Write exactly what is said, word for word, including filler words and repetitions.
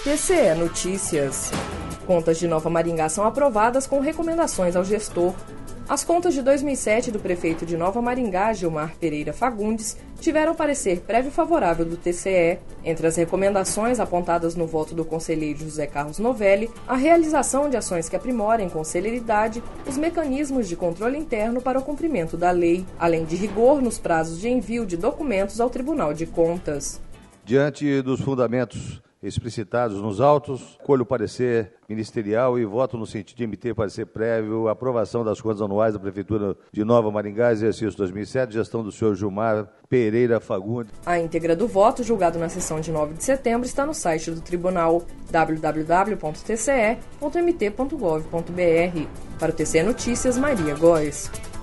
T C E Notícias. Contas de Nova Maringá são aprovadas com recomendações ao gestor. As contas de dois mil e sete do prefeito de Nova Maringá, Gilmar Pereira Fagundes, tiveram parecer prévio favorável do T C E. Entre as recomendações apontadas no voto do conselheiro José Carlos Novelli, a realização de ações que aprimorem com celeridade os mecanismos de controle interno para o cumprimento da lei, além de rigor nos prazos de envio de documentos ao Tribunal de Contas. Diante dos fundamentos explicitados nos autos, colho o parecer ministerial e voto no sentido de emitir parecer prévio à aprovação das contas anuais da Prefeitura de Nova Maringá, exercício dois mil e sete, gestão do senhor Gilmar Pereira Fagundes. A íntegra do voto, julgado na sessão de nove de setembro, está no site do Tribunal, w w w ponto t c e ponto m t ponto gov ponto b r. Para o T C E Notícias, Maria Góes.